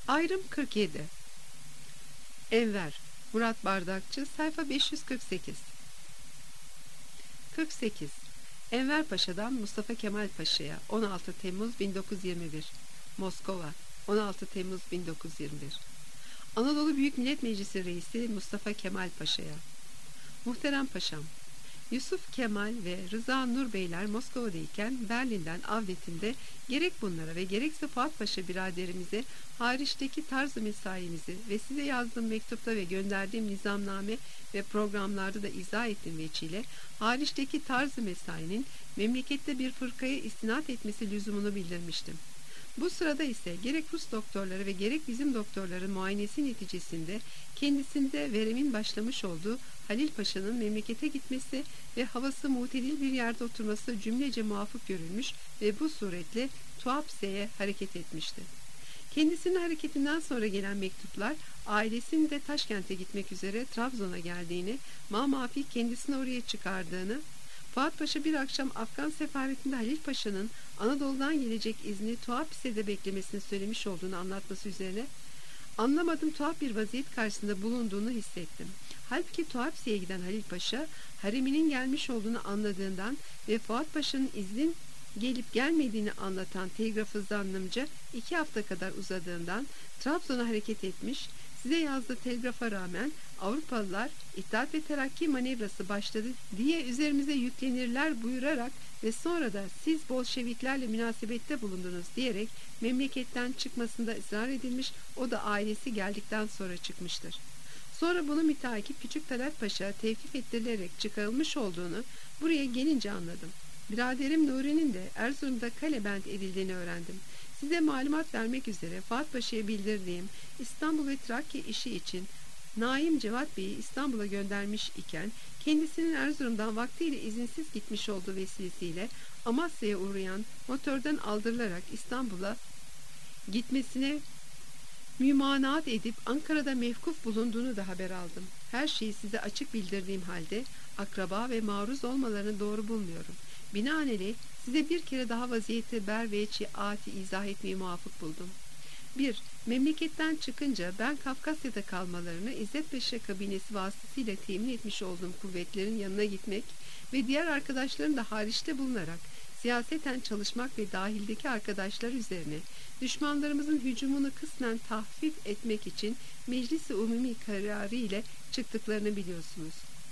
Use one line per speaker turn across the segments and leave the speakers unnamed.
Ayrım 47. Enver Murat Bardakçı, sayfa 548. 48. Enver Paşa'dan Mustafa Kemal Paşa'ya 16 Temmuz 1921. Moskova 16 Temmuz 1921. Anadolu Büyük Millet Meclisi Reisi Mustafa Kemal Paşa'ya: Muhterem Paşam, Yusuf Kemal ve Rıza Nur Beyler Moskova'dayken Berlin'den avletimde gerek bunlara ve gerekse Fuat Paşa biraderimize hariçteki tarz-ı mesaimizi ve size yazdığım mektupta ve gönderdiğim nizamname ve programlarda da izah ettiğim veçile hariçteki tarz-ı mesainin memlekette bir fırkaya istinat etmesi lüzumunu bildirmiştim. Bu sırada ise gerek Rus doktorları ve gerek bizim doktorların muayenesi neticesinde kendisinde veremin başlamış olduğu Halil Paşa'nın memlekete gitmesi ve havası mutedil bir yerde oturması cümlece muvafık görülmüş ve bu suretle Tuapse'ye hareket etmişti. Kendisinin hareketinden sonra gelen mektuplar ailesinin de Taşkent'e gitmek üzere Trabzon'a geldiğini, mamafi kendisini oraya çıkardığını, Fuat Paşa bir akşam Afgan sefaretinde Halil Paşa'nın Anadolu'dan gelecek izni Tuapse'de beklemesini söylemiş olduğunu anlatması üzerine anlamadım, tuhaf bir vaziyet karşısında bulunduğunu hissettim. Halbuki Tuapse'ye giden Halil Paşa hareminin gelmiş olduğunu anladığından ve Fuat Paşa'nın iznin gelip gelmediğini anlatan telgrafı zannımca 2 hafta kadar uzadığından Trabzon'a hareket etmiş. Size yazdığı telgrafa rağmen Avrupalılar İttihat ve Terakki manevrası başladı diye üzerimize yüklenirler buyurarak ve sonra da siz Bolşeviklerle münasebette bulundunuz diyerek memleketten çıkmasında ısrar edilmiş, o da ailesi geldikten sonra çıkmıştır. Sonra bunu müteakip Küçük Talat Paşa tevkif ettirilerek çıkarılmış olduğunu buraya gelince anladım. Biraderim Nuri'nin de Erzurum'da kalebend edildiğini öğrendim. Size malumat vermek üzere Fuat Paşa'ya bildirdiğim İstanbul ve Trakya işi için Naim Cevat Bey'i İstanbul'a göndermiş iken kendisinin Erzurum'dan vaktiyle izinsiz gitmiş olduğu vesilesiyle Amasya'ya uğrayan motordan aldırılarak İstanbul'a gitmesine mümanaat edip Ankara'da mevkuf bulunduğunu da haber aldım. Her şeyi size açık bildirdiğim halde akraba ve maruz olmalarını doğru bulmuyorum. Binaenaleyh size bir kere daha vaziyeti berveçi ati izah etmeyi muvafık buldum. 1. Memleketten çıkınca ben Kafkasya'da kalmalarını İzzet Paşa kabinesi vasıtasıyla temin etmiş olduğum kuvvetlerin yanına gitmek ve diğer arkadaşların da hariçte bulunarak siyaseten çalışmak ve dahildeki arkadaşlar üzerine düşmanlarımızın hücumunu kısmen tahfif etmek için Meclis-i Umumi kararı ile çıktıklarını biliyorsunuz.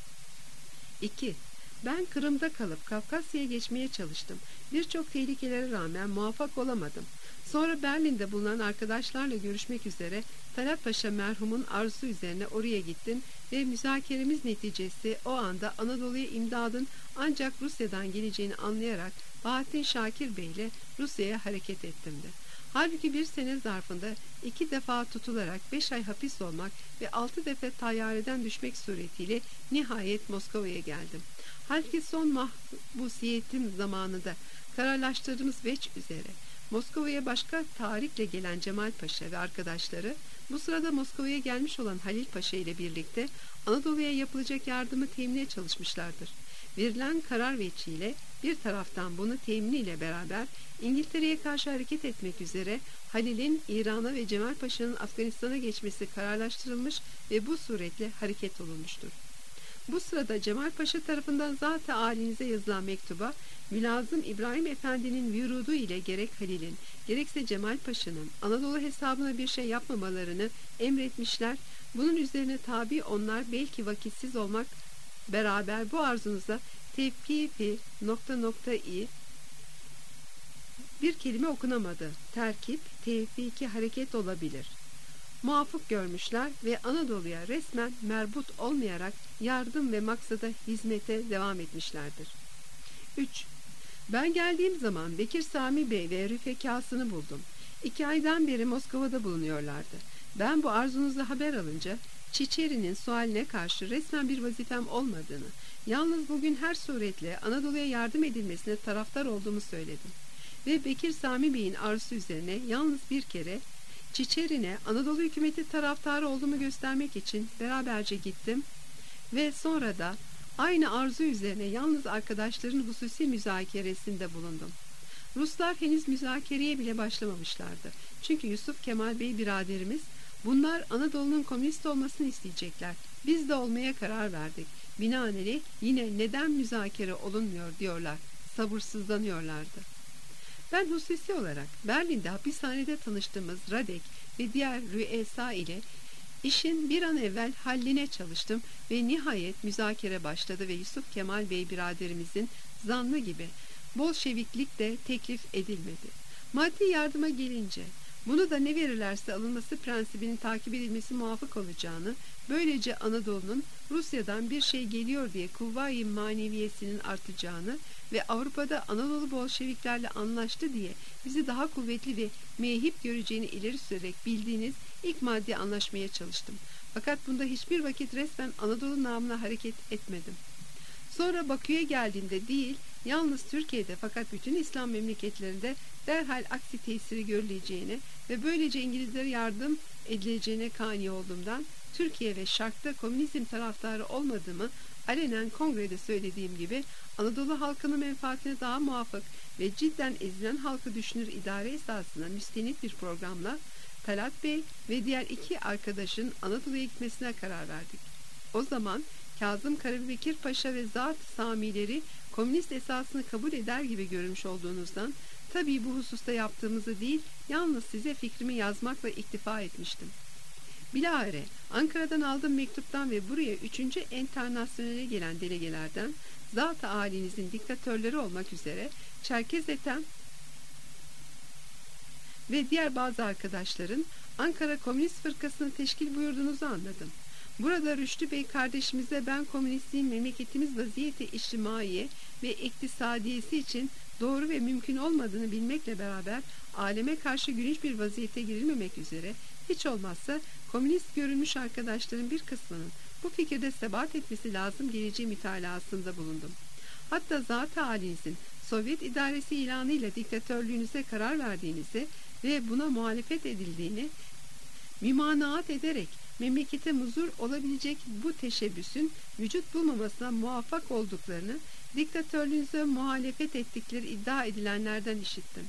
2. Ben Kırım'da kalıp Kafkasya'ya geçmeye çalıştım. Birçok tehlikelere rağmen muvaffak olamadım. Sonra Berlin'de bulunan arkadaşlarla görüşmek üzere Talat Paşa merhumun arzusu üzerine oraya gittim ve müzakeremiz neticesi o anda Anadolu'ya imdadın ancak Rusya'dan geleceğini anlayarak Bahattin Şakir Bey ile Rusya'ya hareket ettimdi. Halbuki bir sene zarfında 2 defa tutularak 5 ay hapis olmak ve 6 defa tayyareden düşmek suretiyle nihayet Moskova'ya geldim. Halbuki son mahbusiyetim zamanında kararlaştırdığımız veç üzere Moskova'ya başka tarikle gelen Cemal Paşa ve arkadaşları bu sırada Moskova'ya gelmiş olan Halil Paşa ile birlikte Anadolu'ya yapılacak yardımı temine çalışmışlardır. Verilen karar veçiyle bir taraftan bunu teminiyle beraber İngiltere'ye karşı hareket etmek üzere Halil'in İran'a ve Cemal Paşa'nın Afganistan'a geçmesi kararlaştırılmış ve bu suretle hareket olunmuştur. Bu sırada Cemal Paşa tarafından zat-ı âlinize yazılan mektuba Mülazım İbrahim Efendi'nin vürudu ile gerek Halil'in gerekse Cemal Paşa'nın Anadolu hesabına bir şey yapmamalarını emretmişler. Bunun üzerine tabi onlar belki vakitsiz olmak beraber bu arzunuza tevkifi ... bir kelime okunamadı. Terkip, tevfiki hareket olabilir. Muvafık görmüşler ve Anadolu'ya resmen merbut olmayarak yardım ve maksada hizmete devam etmişlerdir. 3. Ben geldiğim zaman Bekir Sami Bey ve rüfekasını buldum. 2 aydan beri Moskova'da bulunuyorlardı. Ben bu arzunuzla haber alınca Çiçeri'nin sualine karşı resmen bir vazifem olmadığını, yalnız bugün her suretle Anadolu'ya yardım edilmesine taraftar olduğumu söyledim. Ve Bekir Sami Bey'in arzusu üzerine yalnız bir kere Çiçeri'ne Anadolu hükümeti taraftarı olduğumu göstermek için beraberce gittim ve sonra da aynı arzu üzerine yalnız arkadaşların hususi müzakeresinde bulundum. Ruslar henüz müzakereye bile başlamamışlardı. Çünkü Yusuf Kemal Bey biraderimiz, bunlar Anadolu'nun komünist olmasını isteyecekler. Biz de olmaya karar verdik. Binaenaleyh yine neden müzakere olunmuyor diyorlar. Sabırsızlanıyorlardı. Ben hususi olarak Berlin'de hapishanede tanıştığımız Radek ve diğer rüesa ile işin bir an evvel halline çalıştım ve nihayet müzakere başladı ve Yusuf Kemal Bey biraderimizin zannı gibi Bolşeviklik de teklif edilmedi. Maddi yardıma gelince bunu da ne verirlerse alınması prensibinin takip edilmesi muvafık olacağını, böylece Anadolu'nun Rusya'dan bir şey geliyor diye kuvva-i maneviyesinin artacağını ve Avrupa'da Anadolu Bolşeviklerle anlaştı diye bizi daha kuvvetli ve mehip göreceğini ileri sürerek bildiğiniz ilk maddi anlaşmaya çalıştım. Fakat bunda hiçbir vakit resmen Anadolu namına hareket etmedim. Sonra Bakü'ye geldiğimde değil, yalnız Türkiye'de fakat bütün İslam memleketlerinde derhal aksi tesiri görüleceğine ve böylece İngilizlere yardım edileceğine kani olduğumdan Türkiye ve Şark'ta komünizm taraftarı olmadığımı alenen kongrede söylediğim gibi Anadolu halkının menfaatine daha muvafık ve cidden ezilen halkı düşünür idare esasına müstenit bir programla Talat Bey ve diğer iki arkadaşın Anadolu'ya gitmesine karar verdik. O zaman Kazım Karabekir Paşa ve Zat-ı Samileri komünist esasını kabul eder gibi görmüş olduğunuzdan tabii bu hususta yaptığımızı değil, yalnız size fikrimi yazmakla iktifa etmiştim. Bilahare Ankara'dan aldığım mektuptan ve buraya 3. Enternasyonel'e gelen delegelerden zat-ı âlinizin diktatörleri olmak üzere Çerkez Ethem ve diğer bazı arkadaşların Ankara Komünist Fırkası'nı teşkil buyurduğunuzu anladım. Burada Rüştü Bey kardeşimize ben komünistliğin memleketimiz vaziyeti içtimaiye ve iktisadiyesi için doğru ve mümkün olmadığını bilmekle beraber aleme karşı gülünç bir vaziyete girilmemek üzere hiç olmazsa komünist görünmüş arkadaşların bir kısmının bu fikirde sebat etmesi lazım geleceği mütalasında bulundum. Hatta zat-ı halinizin Sovyet idaresi ilanıyla diktatörlüğünüze karar verdiğinizi ve buna muhalefet edildiğini mümanaat ederek memlekete muzur olabilecek bu teşebbüsün vücut bulmamasına muvaffak olduklarını, diktatörlüğünüze muhalefet ettikleri iddia edilenlerden işittim.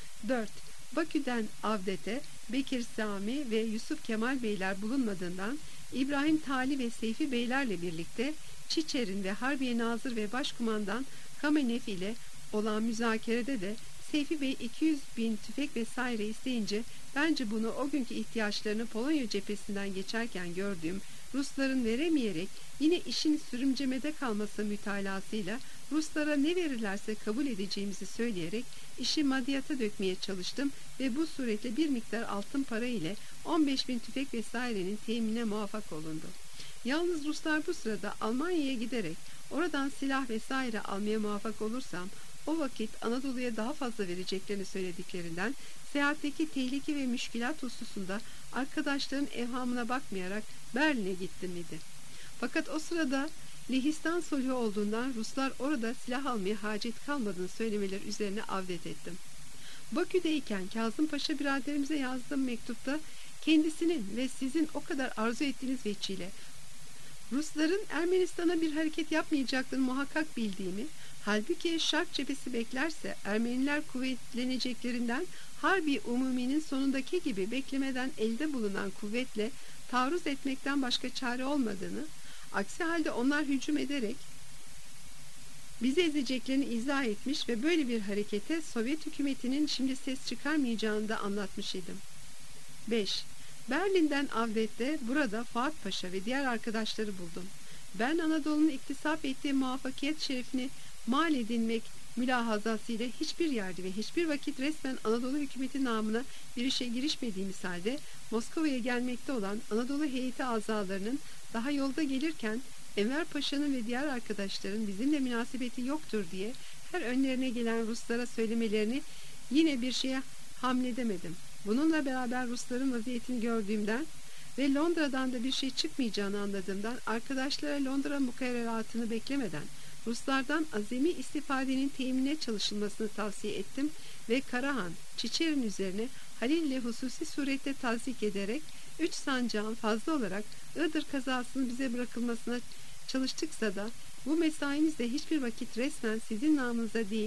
4. Bakü'den Avdet'e Bekir Sami ve Yusuf Kemal Beyler bulunmadığından İbrahim Tali ve Seyfi Beylerle birlikte Çiçer'in ve Harbiye Nazır ve Başkumandan Kamenev ile olan müzakerede de Seyfi Bey 200.000 tüfek vesaire isteyince bence bunu o günkü ihtiyaçlarını Polonya cephesinden geçerken gördüğüm Rusların veremeyerek yine işin sürümcemede kalması mütalasıyla Ruslara ne verirlerse kabul edeceğimizi söyleyerek işi maddiyata dökmeye çalıştım ve bu suretle bir miktar altın para ile 15.000 tüfek vesairenin temine muvaffak olundu. Yalnız Ruslar bu sırada Almanya'ya giderek oradan silah vesaire almaya muvaffak olursam o vakit Anadolu'ya daha fazla vereceklerini söylediklerinden seyahatteki tehlike ve müşkilat hususunda arkadaşların evhamına bakmayarak Berlin'e gittim idi. Fakat o sırada Lehistan sulhü olduğundan Ruslar orada silah almaya hacet kalmadığını söylemeleri üzerine avdet ettim. Bakü'deyken Kazım Paşa biraderimize yazdığım mektupta kendisinin ve sizin o kadar arzu ettiğiniz veçile Rusların Ermenistan'a bir hareket yapmayacaklarını muhakkak bildiğimi, halbuki Şark cephesi beklerse Ermeniler kuvvetleneceklerinden Harbi Umumi'nin sonundaki gibi beklemeden elde bulunan kuvvetle taarruz etmekten başka çare olmadığını, aksi halde onlar hücum ederek bizi ezeceklerini izah etmiş ve böyle bir harekete Sovyet hükümetinin şimdi ses çıkarmayacağını da anlatmış idim. 5. Berlin'den Avdet'te burada Fuat Paşa ve diğer arkadaşları buldum. Ben Anadolu'nun iktisap ettiği muvaffakiyet şerefini mal edinmek mülahazasıyla hiçbir yerde ve hiçbir vakit resmen Anadolu hükümeti namına bir işe girişmediğimiz halde Moskova'ya gelmekte olan Anadolu heyeti azalarının daha yolda gelirken Enver Paşa'nın ve diğer arkadaşların bizimle münasebeti yoktur diye her önlerine gelen Ruslara söylemelerini yine bir şeye hamledemedim. Bununla beraber Rusların vaziyetini gördüğümden ve Londra'dan da bir şey çıkmayacağını anladığımdan arkadaşlara Londra mukayreratını beklemeden Ruslardan azami istifadenin temine çalışılmasını tavsiye ettim ve Karahan, Çiçer'in üzerine Halil ile hususi surette tazik ederek 3 sancağın fazla olarak Iğdır kazasının bize bırakılmasına çalıştıksa da bu mesaimizde hiçbir vakit resmen sizin namınıza değil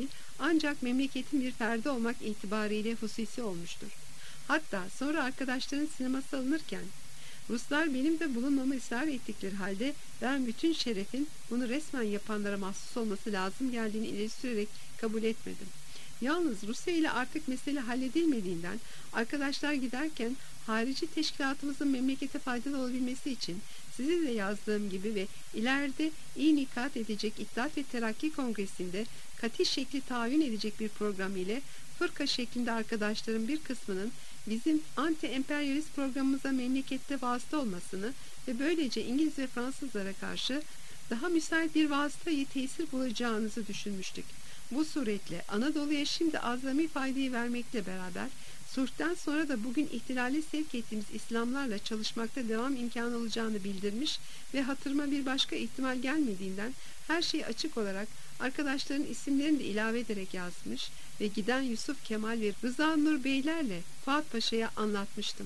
ancak memleketin bir ferdi olmak itibariyle hususi olmuştur. Hatta sonra arkadaşların sineması alınırken Ruslar benim de bulunmamı ısrar ettikleri halde ben bütün şerefin bunu resmen yapanlara mahsus olması lazım geldiğini ileri sürerek kabul etmedim. Yalnız Rusya ile artık mesele halledilmediğinden arkadaşlar giderken harici teşkilatımızın memlekete faydalı olabilmesi için size de yazdığım gibi ve ileride iyi nikat edecek İttihat ve Terakki Kongresi'nde kati şekli tayin edecek bir program ile fırka şeklinde arkadaşların bir kısmının bizim anti-emperyalist programımıza memlekette vasıta olmasını ve böylece İngiliz ve Fransızlara karşı daha müsait bir vasıtayı tesir bulacağınızı düşünmüştük. Bu suretle Anadolu'ya şimdi azami faydayı vermekle beraber sulhten sonra da bugün ihtilale sevk ettiğimiz İslamlarla çalışmakta devam imkanı olacağını bildirmiş ve hatırıma bir başka ihtimal gelmediğinden her şeyi açık olarak arkadaşların isimlerini de ilave ederek yazmış ve giden Yusuf Kemal ve Rıza Nur Beylerle Fuat Paşa'ya anlatmıştım.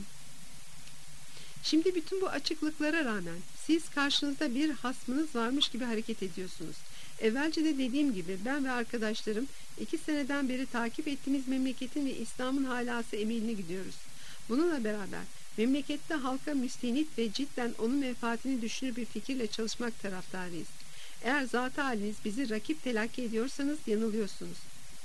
Şimdi bütün bu açıklıklara rağmen siz karşınızda bir hasmınız varmış gibi hareket ediyorsunuz. Evvelce de dediğim gibi ben ve arkadaşlarım 2 seneden beri takip ettiğimiz memleketin ve İslam'ın halası emeline gidiyoruz. Bununla beraber memlekette halka müstenit ve cidden onun menfaatini düşünür bir fikirle çalışmak taraftarıyız. Eğer zat-ı haliniz bizi rakip telakki ediyorsanız yanılıyorsunuz.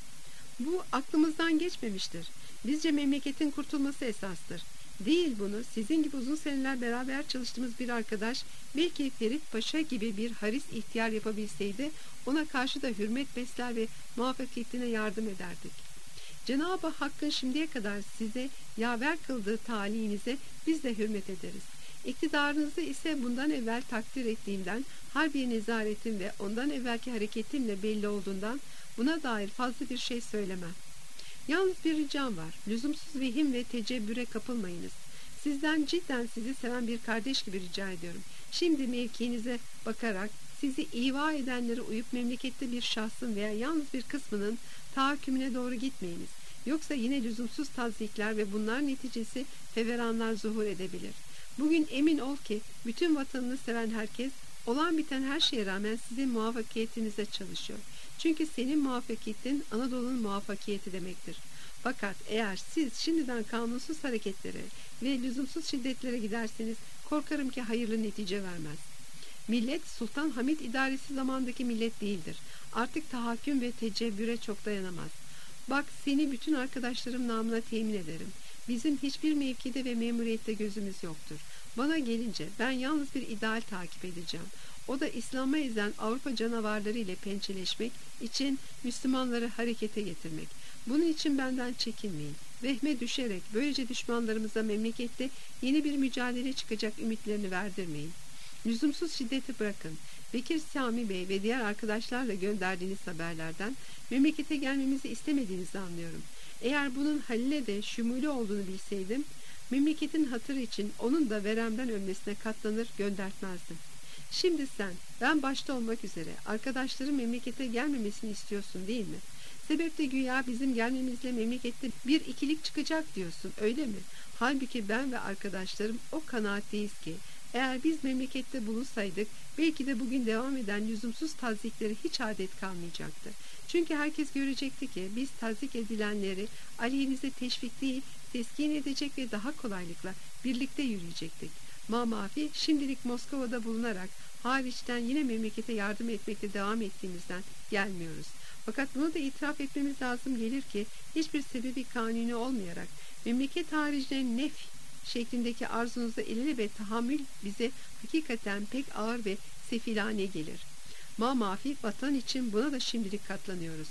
Bu aklımızdan geçmemiştir. Bizce memleketin kurtulması esastır. Değil bunu sizin gibi uzun seneler beraber çalıştığımız bir arkadaş belki Ferit Paşa gibi bir haris ihtiyar yapabilseydi ona karşı da hürmet besler ve muvaffakiyetine yardım ederdik. Cenab-ı Hakk'ın şimdiye kadar size yaver kıldığı talihinize biz de hürmet ederiz. İktidarınızı ise bundan evvel takdir ettiğimden harbiye nezaretim ve ondan evvelki hareketimle belli olduğundan buna dair fazla bir şey söylemem. Yalnız bir ricam var. Lüzumsuz vehim ve tecebbüre kapılmayınız. Sizden cidden sizi seven bir kardeş gibi rica ediyorum. Şimdi mevkiinize bakarak sizi iva edenlere uyup memlekette bir şahsın veya yalnız bir kısmının tahakkümüne doğru gitmeyiniz. Yoksa yine lüzumsuz tazikler ve bunlar neticesi feveranlar zuhur edebilir. Bugün emin ol ki bütün vatanını seven herkes olan biten her şeye rağmen sizin muvaffakiyetinize çalışıyor. Çünkü senin muvaffakiyetin Anadolu'nun muvaffakiyeti demektir. Fakat eğer siz şimdiden kanunsuz hareketlere ve lüzumsuz şiddetlere giderseniz korkarım ki hayırlı netice vermez. Millet Sultan Hamid idaresi zamandaki millet değildir. Artık tahakküm ve tecebbüre çok dayanamaz. Bak seni bütün arkadaşlarım namına temin ederim. Bizim hiçbir mevkide ve memuriyette gözümüz yoktur. Bana gelince ben yalnız bir ideal takip edeceğim. O da İslam'a ezen Avrupa canavarları ile pençeleşmek için Müslümanları harekete getirmek. Bunun için benden çekinmeyin. Vehme düşerek böylece düşmanlarımıza memlekette yeni bir mücadele çıkacak ümitlerini verdirmeyin. Lüzumsuz şiddeti bırakın. Bekir Sami Bey ve diğer arkadaşlarla gönderdiğiniz haberlerden memlekete gelmemizi istemediğinizi anlıyorum. Eğer bunun Halil'e de şumuli olduğunu bilseydim, memleketin hatırı için onun da veremden ölmesine katlanır göndertmezdim. Şimdi sen, ben başta olmak üzere arkadaşların memlekete gelmemesini istiyorsun değil mi? Sebep de güya bizim gelmemizle memlekette bir ikilik çıkacak diyorsun, öyle mi? Halbuki ben ve arkadaşlarım o kanaatteyiz ki eğer biz memlekette bulunsaydık belki de bugün devam eden lüzumsuz taziklere hiç adet kalmayacaktı. Çünkü herkes görecekti ki biz tazik edilenleri aleyhimize teşvik değil teskin edecek ve daha kolaylıkla birlikte yürüyecektik. Mamafi şimdilik Moskova'da bulunarak hariçten yine memlekete yardım etmekte devam ettiğimizden gelmiyoruz. Fakat bunu da itiraf etmemiz lazım gelir ki hiçbir sebebi kanuni olmayarak memleket haricinde nef şeklindeki arzunuzda ilelebet tahammül bize hakikaten pek ağır ve sefilane gelir. Mamafi vatan için buna da şimdilik katlanıyoruz.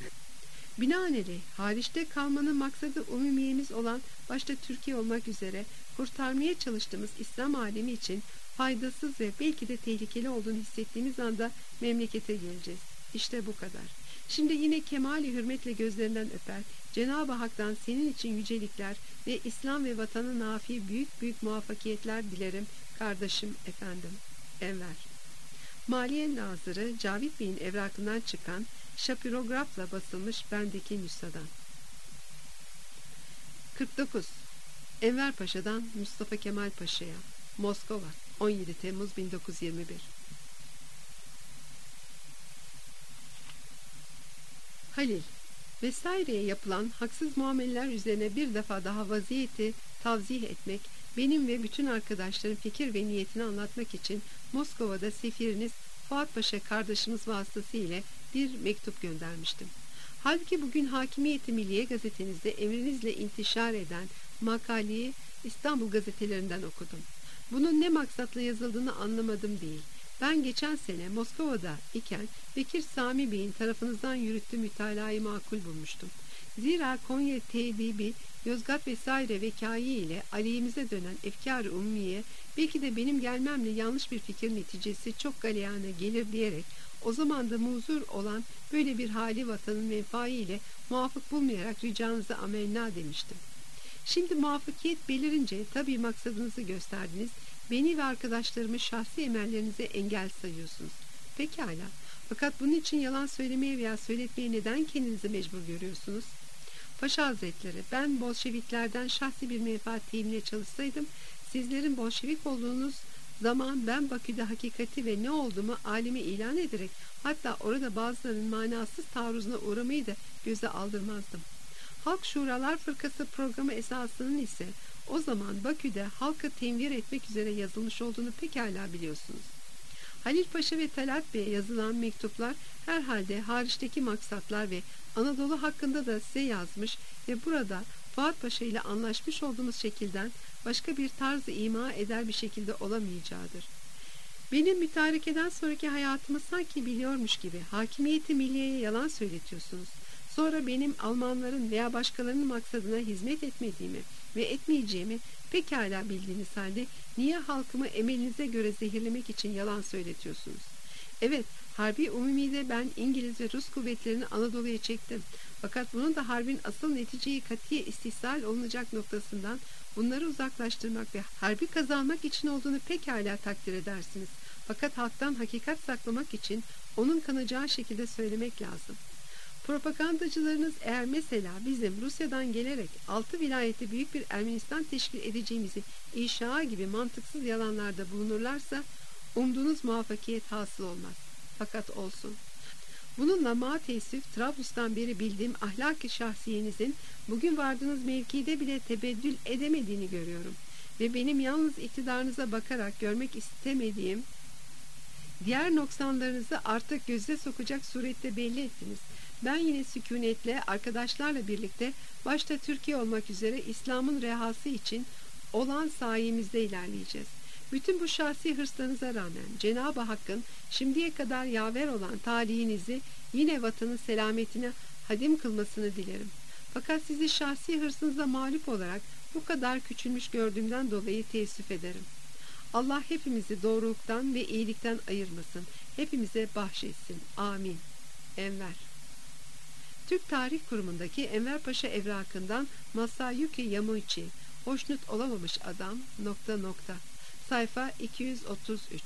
Binaenaleyh hariçte kalmanın maksadı umumiyemiz olan başta Türkiye olmak üzere kurtarmaya çalıştığımız İslam alemi için faydasız ve belki de tehlikeli olduğunu hissettiğimiz anda memlekete geleceğiz. İşte bu kadar. Şimdi yine kemali hürmetle gözlerinden öper, Cenab-ı Hak'tan senin için yücelikler ve İslam ve vatanı nafi büyük büyük muvaffakiyetler dilerim kardeşim efendim. Enver. Maliye Nazırı Cavit Bey'in evrakından çıkan şapirografla basılmış bendeki nüshadan. 49. Enver Paşa'dan Mustafa Kemal Paşa'ya. Moskova 17 Temmuz 1921. Halil, vesaireye yapılan haksız muameleler üzerine bir defa daha vaziyeti tavzih etmek, benim ve bütün arkadaşların fikir ve niyetini anlatmak için Moskova'da sefiriniz Fuat Paşa kardeşimiz vasıtasıyla bir mektup göndermiştim. Halbuki bugün Hakimiyeti Milliye gazetenizde emrinizle intişar eden makaleyi İstanbul gazetelerinden okudum. Bunun ne maksatla yazıldığını anlamadım değil. Ben geçen sene Moskova'da iken Bekir Sami Bey'in tarafınızdan yürüttüğü mütalayı makul bulmuştum. Zira Konya Tevdibi, Yozgat vesaire vekayı ile aleyhimize dönen efkar-ı ummiye belki de benim gelmemle yanlış bir fikir neticesi çok galeyana gelir diyerek o zaman da muzur olan böyle bir hali vatanın menfaiyle muvafık bulmayarak ricanızı amenna demiştim. Şimdi muvaffakiyet belirince tabii maksadınızı gösterdiniz, beni ve arkadaşlarımı şahsi emellerinize engel sayıyorsunuz. Pekala, fakat bunun için yalan söylemeye veya söyletmeye neden kendinizi mecbur görüyorsunuz? Paşa Hazretleri, ben Bolşeviklerden şahsi bir menfaat teyinine çalışsaydım, sizlerin Bolşevik olduğunuz zaman ben Bakü'de hakikati ve ne olduğumu aleme ilan ederek, hatta orada bazılarının manasız taarruzuna uğramayı da göze aldırmazdım. Halk Şuralar Fırkası programı esasının ise o zaman Bakü'de halkı tenvir etmek üzere yazılmış olduğunu pekala biliyorsunuz. Halil Paşa ve Talat Bey'e yazılan mektuplar herhalde hariçteki maksatlar ve Anadolu hakkında da size yazmış ve burada Fuat Paşa ile anlaşmış olduğumuz şekilden başka bir tarzı ima eder bir şekilde olamayacağıdır. Benim mütarekeden sonraki hayatımı sanki biliyormuş gibi Hakimiyeti Milliye'ye yalan söyletiyorsunuz. Sonra benim Almanların veya başkalarının maksadına hizmet etmediğimi ve etmeyeceğimi pekala bildiğiniz halde niye halkımı emelinize göre zehirlemek için yalan söyletiyorsunuz? Evet, Harbi Umumi'de ben İngiliz ve Rus kuvvetlerini Anadolu'ya çektim. Fakat bunun da harbin asıl neticeyi katiye istihsal olunacak noktasından bunları uzaklaştırmak ve harbi kazanmak için olduğunu pekala takdir edersiniz. Fakat halktan hakikat saklamak için onun kanacağı şekilde söylemek lazım. Propagandacılarınız eğer mesela bizim Rusya'dan gelerek 6 vilayette büyük bir Ermenistan teşkil edeceğimizi inşa gibi mantıksız yalanlarda bulunurlarsa umduğunuz muvaffakiyet hasıl olmaz. Fakat olsun. Bununla ma teessüf Trablus'tan beri bildiğim ahlak-ı şahsiyenizin bugün vardığınız mevkide bile tebeddül edemediğini görüyorum. Ve benim yalnız iktidarınıza bakarak görmek istemediğim diğer noksanlarınızı artık göze sokacak surette belli ettiniz. Ben yine sükunetle arkadaşlarla birlikte başta Türkiye olmak üzere İslam'ın rehası için olan sayemizde ilerleyeceğiz. Bütün bu şahsi hırslarınıza rağmen Cenab-ı Hakk'ın şimdiye kadar yaver olan talihinizi yine vatanın selametine hadim kılmasını dilerim. Fakat sizi şahsi hırsınıza mağlup olarak bu kadar küçülmüş gördüğümden dolayı teessüf ederim. Allah hepimizi doğruluktan ve iyilikten ayırmasın. Hepimize bahşetsin. Amin. Enver. Türk Tarih Kurumu'ndaki Enver Paşa evrakından Masayuki Yamuichi, hoşnut olamamış adam ... Sayfa 233.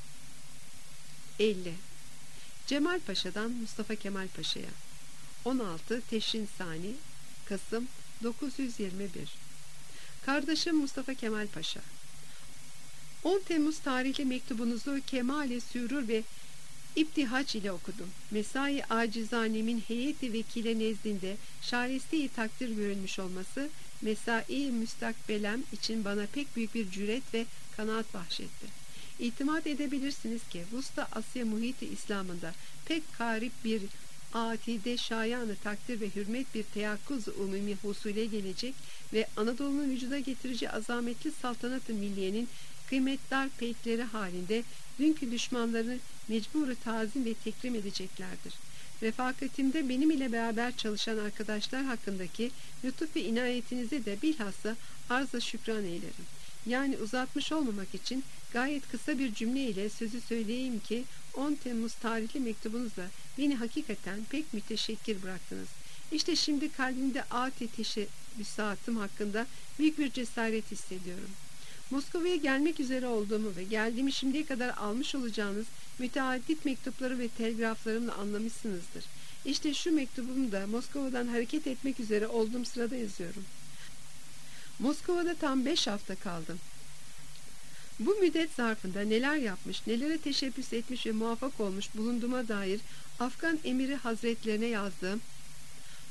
50. Cemal Paşa'dan Mustafa Kemal Paşa'ya 16 Teşrin Sani Kasım 921. Kardeşim Mustafa Kemal Paşa, 10 Temmuz tarihli mektubunuzu Kemal-i Sürur ve İptihaç ile okudum. Mesai acizanemin heyeti vekile nezdinde şaresti-i takdir görülmüş olması mesai müstakbelem için bana pek büyük bir cüret ve kanaat bahşetti. İtimat edebilirsiniz ki Vusta Asya muhiti İslam'ında pek garip bir atide şayanı takdir ve hürmet bir teyakkuz-u umumi husule gelecek ve Anadolu'nun vücuda getirici azametli saltanat-ı milliyenin kıymetdar peytleri halinde dünkü düşmanlarını mecbur-u tazim ve tekrim edeceklerdir. Refakatimde benim ile beraber çalışan arkadaşlar hakkındaki lütuf ve inayetinize de bilhassa arz-ı şükran eylerim. Yani uzatmış olmamak için gayet kısa bir cümle ile sözü söyleyeyim ki 10 Temmuz tarihli mektubunuzla beni hakikaten pek müteşekkir bıraktınız. İşte şimdi kalbimde âti teşebbüsatım hakkında büyük bir cesaret hissediyorum. Moskova'ya gelmek üzere olduğumu ve geldiğimi şimdiye kadar almış olacağınız müteaddit mektupları ve telgraflarımla anlamışsınızdır. İşte şu mektubumu da Moskova'dan hareket etmek üzere olduğum sırada yazıyorum. Moskova'da tam 5 hafta kaldım. Bu müddet zarfında neler yapmış, nelere teşebbüs etmiş ve muvaffak olmuş bulunduğuma dair Afgan Emiri Hazretlerine yazdığım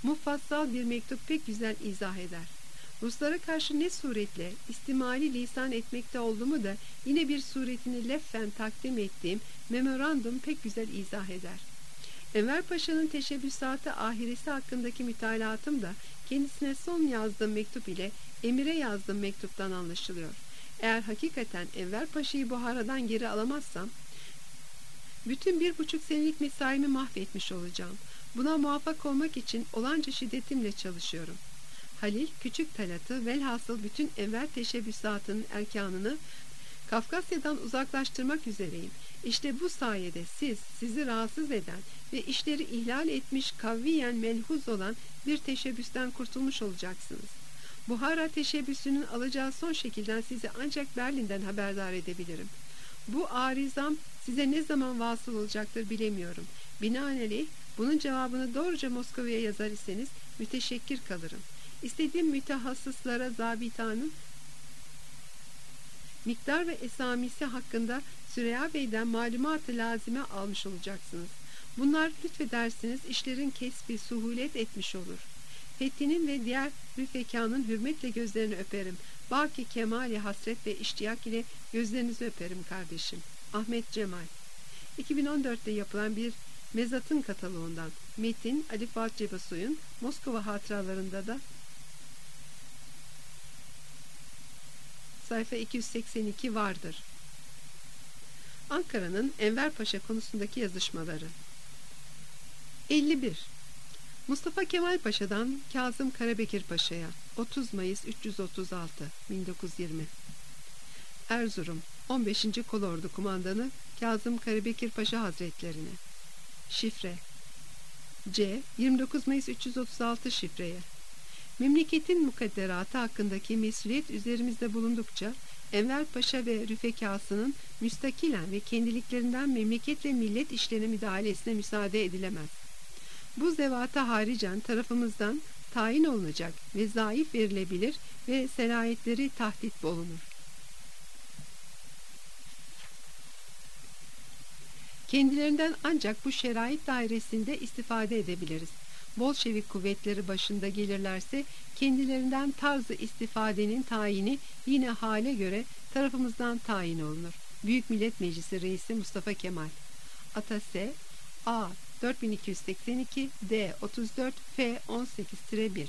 Mufassal bir mektup pek güzel izah eder. Ruslara karşı ne suretle istimali lisan etmekte olduğumu da yine bir suretini leffen takdim ettiğim memorandum pek güzel izah eder. Enver Paşa'nın teşebbüsatı ahiresi hakkındaki mütalaatım da kendisine son yazdığım mektup ile emire yazdığım mektuptan anlaşılıyor. Eğer hakikaten Enver Paşa'yı Buhara'dan geri alamazsam bütün 1,5 senelik mesaimi mahvetmiş olacağım. Buna muvaffak olmak için olanca şiddetimle çalışıyorum. Halil, Küçük Talat'ı velhasıl bütün Enver teşebbüsatının erkanını Kafkasya'dan uzaklaştırmak üzereyim. İşte bu sayede sizi rahatsız eden ve işleri ihlal etmiş kavviyen melhuz olan bir teşebbüsten kurtulmuş olacaksınız. Buhara teşebbüsünün alacağı son şekilden sizi ancak Berlin'den haberdar edebilirim. Bu arizam size ne zaman vasıl olacaktır bilemiyorum. Binaenaleyh bunun cevabını doğruca Moskova'ya yazar iseniz müteşekkir kalırım. İstediğim mütehassıslara zabitanın miktar ve esamisi hakkında Süreyya Bey'den malumat-ı lazime almış olacaksınız. Bunlar lütfedersiniz işlerin kesbi suhulet etmiş olur. Fethi'nin ve diğer rüfekanın hürmetle gözlerini öperim. Baki kemali hasret ve iştiyak ile gözlerinizi öperim kardeşim. Ahmet Cemal. 2014'te yapılan bir mezatın kataloğundan. Metin Ali Fuat Cebesoy'un Moskova hatıralarında da sayfa 282 vardır. Ankara'nın Enver Paşa konusundaki yazışmaları. 51. Mustafa Kemal Paşa'dan Kazım Karabekir Paşa'ya 30 Mayıs 336 1920. Erzurum 15. Kolordu Kumandanı Kazım Karabekir Paşa Hazretlerine. Şifre C. 29 Mayıs 336 şifreye. Memleketin mukadderatı hakkındaki mesuliyet üzerimizde bulundukça Enver Paşa ve rüfekasının müstakilen ve kendiliklerinden memleket ve millet işlerine müdahalesine müsaade edilemez. Bu zevata haricen tarafımızdan tayin olunacak ve zayıf verilebilir ve selayetleri tahdit bulunur. Kendilerinden ancak bu şerait dairesinde istifade edebiliriz. Bolşevik kuvvetleri başında gelirlerse kendilerinden tarzı istifadenin tayini yine hale göre tarafımızdan tayin olunur. Büyük Millet Meclisi Reisi Mustafa Kemal. Atase A 4282 D 34 F 18-1.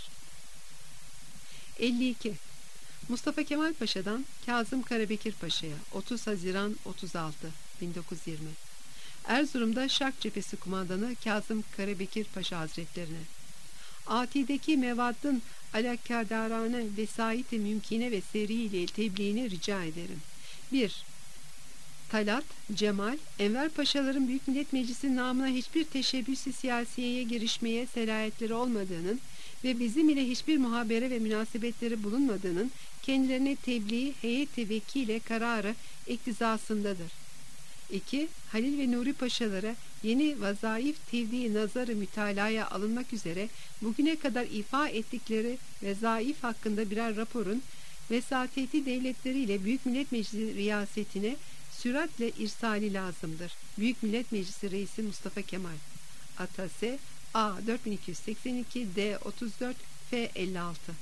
52. Mustafa Kemal Paşa'dan Kazım Karabekir Paşa'ya 30 Haziran 36 1920. Erzurum'da Şark Cephesi Kumandanı Kazım Karabekir Paşa Hazretlerine. Ati'deki mevaddın alakadarane vesait-i mümkine ve seri ile tebliğini rica ederim. 1. Talat, Cemal, Enver Paşaların Büyük Millet Meclisi namına hiçbir teşebbüs-i siyasiyeye girişmeye selayetleri olmadığının ve bizim ile hiçbir muhabere ve münasebetleri bulunmadığının kendilerine tebliğ heyet-i vekile kararı iktizasındadır. 2. Halil ve Nuri Paşalara yeni vazaif tevdi nazarı mütalaya alınmak üzere bugüne kadar ifa ettikleri vezaif hakkında birer raporun vesateti devletleriyle Büyük Millet Meclisi riyasetine süratle irsali lazımdır. Büyük Millet Meclisi Reisi Mustafa Kemal. Atase A 4282 D 34 F 56.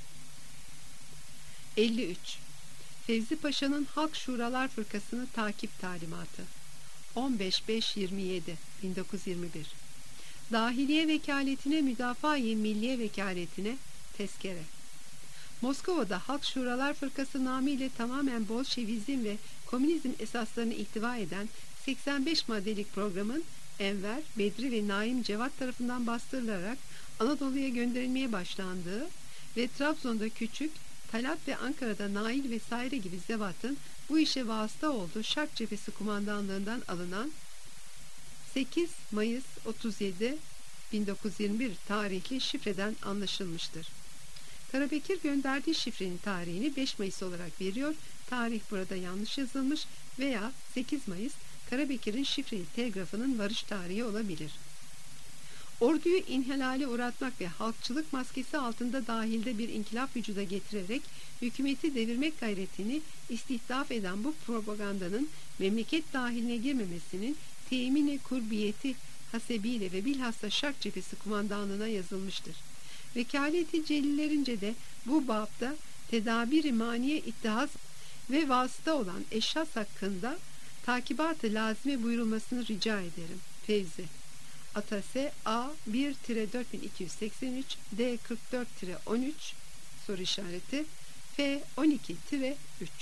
53. Fevzi Paşa'nın Halk Şuralar Fırkası'nı takip talimatı. 15-5-27 1921. Dahiliye Vekaletine Müdafaa-i Milliye Vekaletine tezkere. Moskova'da Halk Şuralar Fırkası namıyla tamamen Bolşevizm ve Komünizm esaslarını ihtiva eden 85 maddelik programın Enver, Bedri ve Naim Cevat tarafından bastırılarak Anadolu'ya gönderilmeye başlandığı ve Trabzon'da Küçük, Talat ve Ankara'da Nail vesaire gibi zevatın bu işe vasıta olduğu Şark Cephesi Kumandanlığından alınan 8 Mayıs 37 1921 tarihli şifreden anlaşılmıştır. Karabekir gönderdiği şifrenin tarihini 5 Mayıs olarak veriyor. Tarih burada yanlış yazılmış veya 8 Mayıs Karabekir'in şifreli telgrafının varış tarihi olabilir. Orduyu inhilale uğratmak ve halkçılık maskesi altında dahilde bir inkılap vücuda getirerek hükümeti devirmek gayretini istihdaf eden bu propagandanın memleket dahiline girmemesinin temini kurbiyeti hasebiyle ve bilhassa Şark Cephesi Kumandanlığına yazılmıştır. Vekaleti celillerince de bu babda tedabir-i maniye ittihaz ve vasıta olan eşhas hakkında takibat-ı lazime buyurulmasını rica ederim. Fevzi Atase A 1-4283 D 44-13 soru işareti F 12-3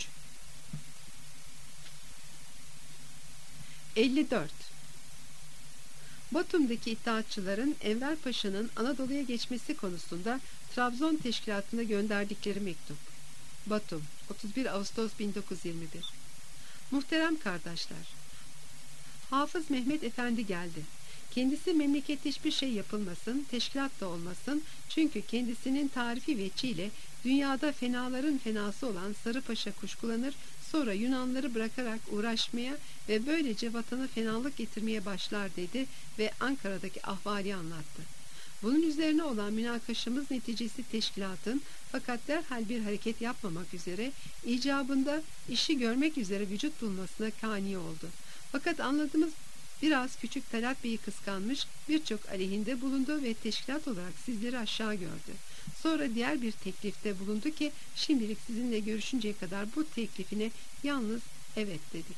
54. Batum'daki İttihatçıların Enver Paşa'nın Anadolu'ya geçmesi konusunda Trabzon Teşkilatı'na gönderdikleri mektup. Batum 31 Ağustos 1921. Muhterem kardeşler, Hafız Mehmet Efendi geldi. Kendisi memlekette hiçbir şey yapılmasın, teşkilat da olmasın, çünkü kendisinin tarifi veçiyle dünyada fenaların fenası olan Sarı Paşa kuşkulanır, sonra Yunanları bırakarak uğraşmaya ve böylece vatana fenalık getirmeye başlar dedi ve Ankara'daki ahvali anlattı. Bunun üzerine olan münakaşamız neticesi teşkilatın fakat derhal bir hareket yapmamak üzere icabında işi görmek üzere vücut bulmasına kani oldu. Fakat anladığımız biraz küçük Talat Bey'i kıskanmış, birçok aleyhinde bulundu ve teşkilat olarak sizleri aşağı gördü. Sonra diğer bir teklifte bulundu ki şimdilik sizinle görüşünceye kadar bu teklifine yalnız evet dedik.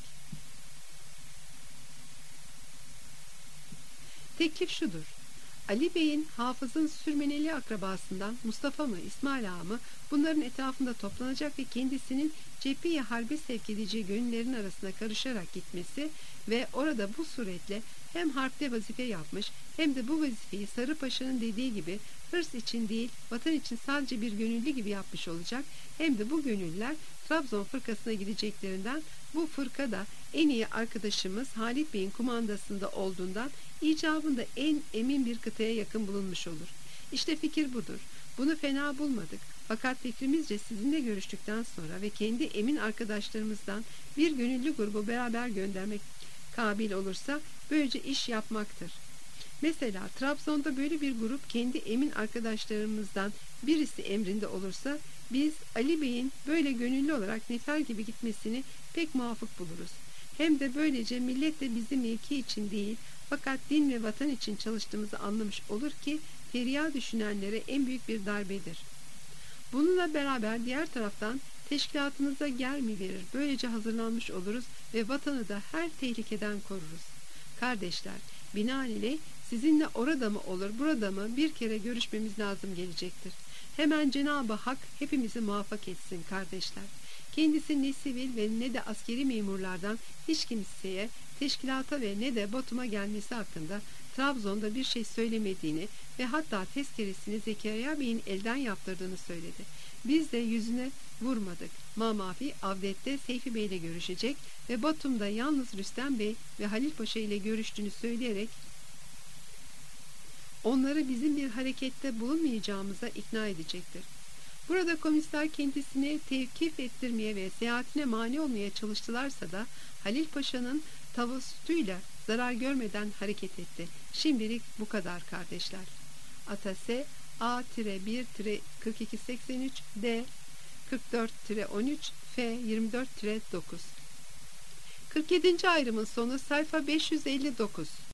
Teklif şudur: Ali Bey'in Hafız'ın sürmeneli akrabasından Mustafa mı İsmail Ağa mı bunların etrafında toplanacak ve kendisinin cephe-i harbe sevk edeceği gönüllerin arasına karışarak gitmesi ve orada bu suretle hem harpte vazife yapmış hem de bu vazifeyi Sarı Paşa'nın dediği gibi hırs için değil vatan için sadece bir gönüllü gibi yapmış olacak, hem de bu gönüllüler Trabzon fırkasına gideceklerinden bu fırka da en iyi arkadaşımız Halit Bey'in kumandasında olduğundan icabında en emin bir kıtaya yakın bulunmuş olur. İşte fikir budur. Bunu fena bulmadık. Fakat fikrimizce sizinle görüştükten sonra ve kendi emin arkadaşlarımızdan bir gönüllü grubu beraber göndermek kabil olursa böylece iş yapmaktır. Mesela Trabzon'da böyle bir grup kendi emin arkadaşlarımızdan birisi emrinde olursa biz Ali Bey'in böyle gönüllü olarak nefer gibi gitmesini pek muvafık buluruz. Hem de böylece millet de bizi mevki için değil fakat din ve vatan için çalıştığımızı anlamış olur ki feriha düşünenlere en büyük bir darbedir. Bununla beraber diğer taraftan teşkilatınıza ger mi verir, böylece hazırlanmış oluruz ve vatanı da her tehlikeden koruruz. Kardeşler, binaenaleyh sizinle orada mı olur burada mı bir kere görüşmemiz lazım gelecektir. Hemen Cenab-ı Hak hepimizi muvaffak etsin kardeşler. Kendisi ne sivil ve ne de askeri memurlardan hiç kimseye, teşkilata ve ne de Batum'a gelmesi hakkında Trabzon'da bir şey söylemediğini ve hatta tezkeresini Zekeriya Bey'in elden yaptırdığını söyledi. Biz de yüzüne vurmadık. Mamafi Avdet'te Seyfi Bey ile görüşecek ve Batum'da yalnız Rüstem Bey ve Halil Paşa ile görüştüğünü söyleyerek onları bizim bir harekette bulunmayacağımıza ikna edecektir. Burada komünistler kendisini tevkif ettirmeye ve seyahatine mani olmaya çalıştılarsa da Halil Paşa'nın tavasutuyla zarar görmeden hareket etti. Şimdilik bu kadar kardeşler. Atase A-1-4283 D 44-13 F 24-9 47. ayrımın sonu sayfa 559.